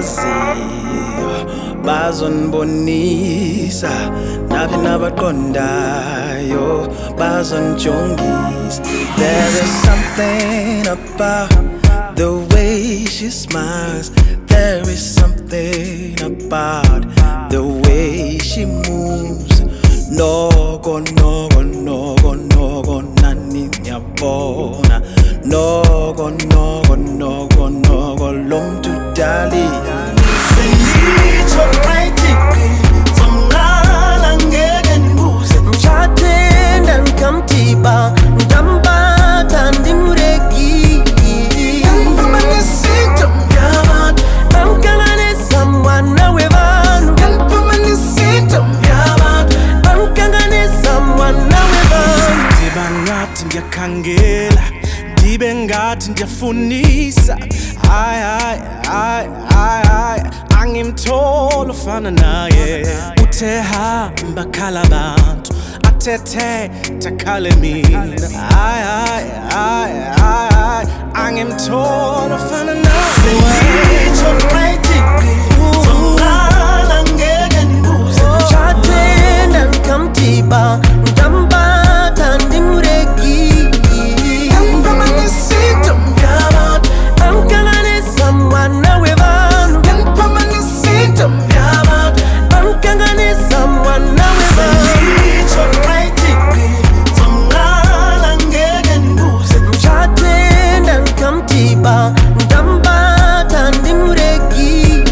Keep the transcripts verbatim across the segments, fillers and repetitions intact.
bazonibonisa nabi nabaqondayo bazonijongisa. There is something about the way she smiles. There is something about the way she moves. Nogo, nogo, nogo, nogo, nani nyabona. Nogo, nogo, nogo, nogo, lom to dali. Senicho kaitiki, samngala ngeke ngibuze. Mshatenda nkamtiba, ntambata ndimureki. Yalpamanisito myabantu, Bamkangane someone nawe banu. yalpamanisito myabantu, Bamkangane someone nawe banu. Ndiba ngathi ndiyakhangela, ndibe ngathi ndiyafunisa. Ay ay ay ay ay, angimtholi ofana naye. Uthe hamba khala abantu, athethe takhale mina. Ay ay ay ay ay, angimtholi ofana naye. senicho kaitiki, samngala ngeke ngibuze. Mshatenda nkamtiba, ntambata ndimureki. Yalpamanisito myabantu, Bamkangane someone nawe banu. yalpamanisito myabantu. Bamkangane someone nawe banu. Senicho kaitiki, samngala ngeke ngibuze. Mshatenda nkamtiba, ntambata ndimureki.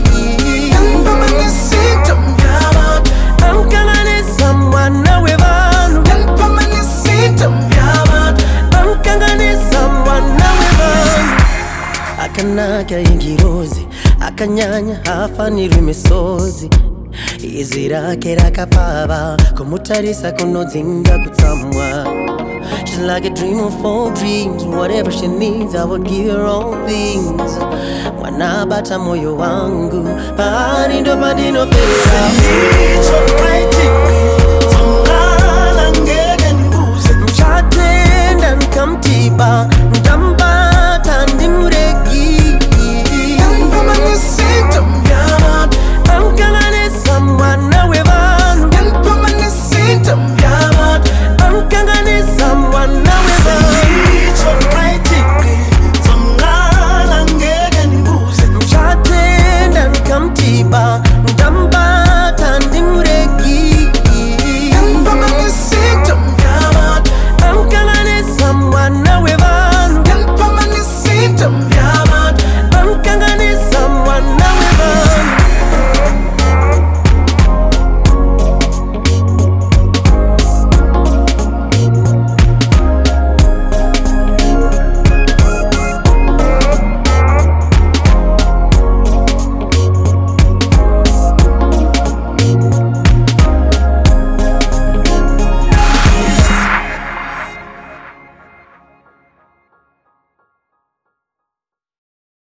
Yalpamanisito myabantu, Bamkangane someone nawe banu. yalpamanisito myabantu. Bamkangane someone nawe banu. Akanaka ingirozi, akanyanya hafanirwa imisozi. Izirake rakapava, kumutarisa kunodzinga kutsamwa. She's like a dream of all dreams. Whatever she needs, I would give her all things. Mwanabata moyo wangu, pahali ndo padinopeleka.